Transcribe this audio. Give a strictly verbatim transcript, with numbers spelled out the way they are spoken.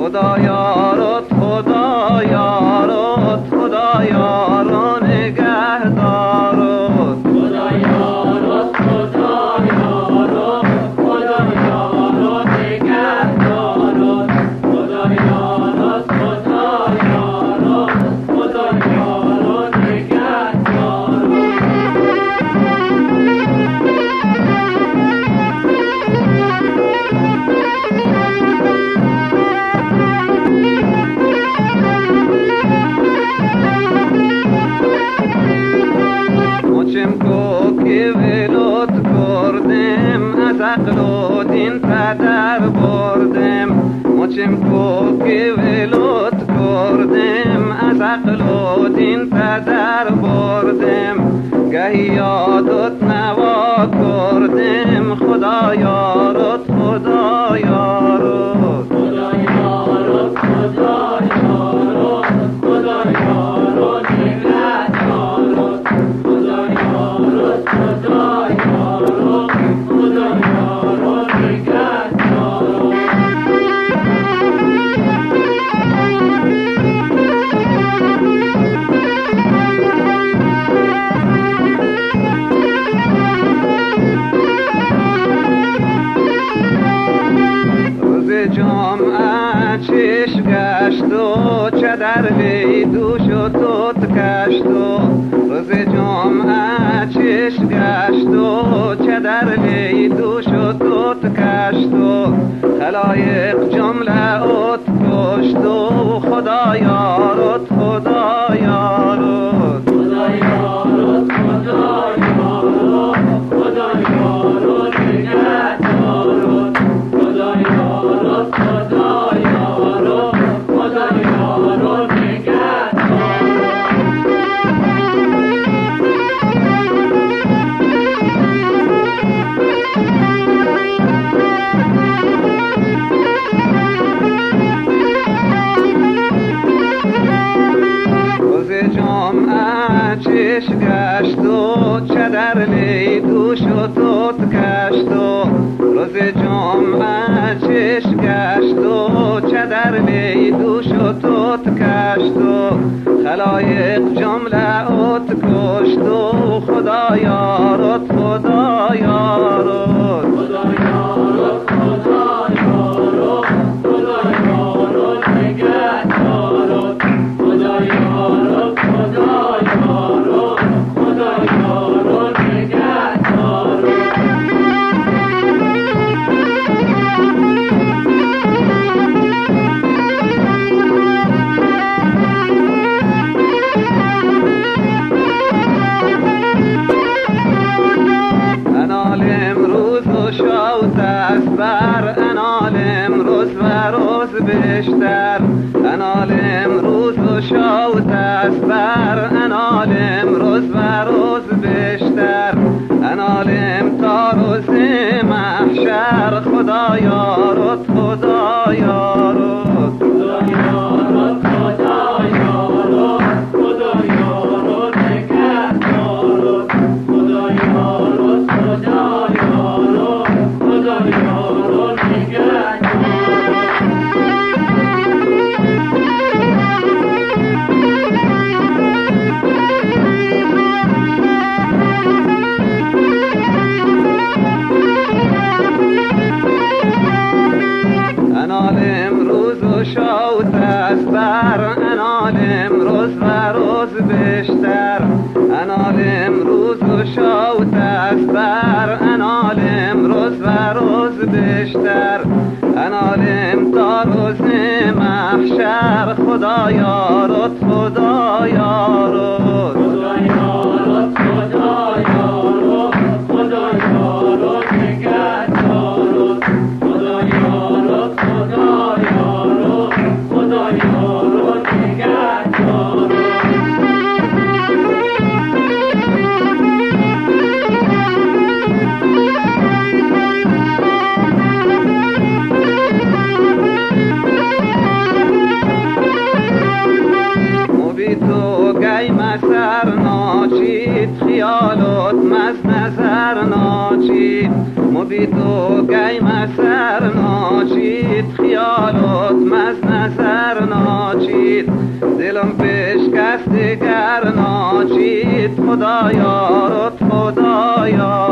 خدایارت خدایارت خدایارو نگهدارت خدایارت خدایارت خدایارو نگهدارت خدایارت خدایارت خدایارو نگهدارت مچم کو که ولوت کردم از عقل و دین پدر بردم مچم کو که ولوت کردم از عقل و دین پدر بردم گهی یادت نوا کردم خدایارت خدایارت خدایارت خدایارت خدایارو نگهدارت خدایارت خدایارت خدایارو نگهدارت روز جمعه چش گشت و چدر وی دوش و توت کشت و روز جمعه چش گشت و چدر وی دوش و توت کشت و خلایق جمله ات کشت و خدایارت خدایارت خدایارت خدایارت خدایارو نگهدارت خدایارت خدایارت خدایارو روز جمعه چش گشت و چدر لی دوش و توت کشت و روز جمعه چش گشت و چدر لی دوش و توت کشت و خلایق جمله ات کشت و خدایارت خدایارت خدایارت خدایارت خدایارو نگهدارت خدایارت خدایارت خدایارو نگهدارت انال امروز و شوت است بر انال امروز و روز بیشتر انال امروز و شوت است بر انال امروز و روز بیشتر انال تا روز محشر خدایارت خدایارت خدایارت خدایارت خدایارو نگهدارت خدایارت خدایارت خدایارو نگهدارت انال امروز و شوت است بر انال امروز و روز بیشتر انال امروز و شوت است بر انال امروز و روز بیشتر انال تا روز محشر خدایارت خدایارت خدایارت خدایارت خدایارو نگهدارت خدایارت خدایارت خدایارو نگهدارت موبی تو گی مسر ناچید خیالات مز نظر ناچید موبی تو گی مسر ناچید خیالات مز نظر ناچید دلم پیش کس دیگر ناچید خدایا رد خدایا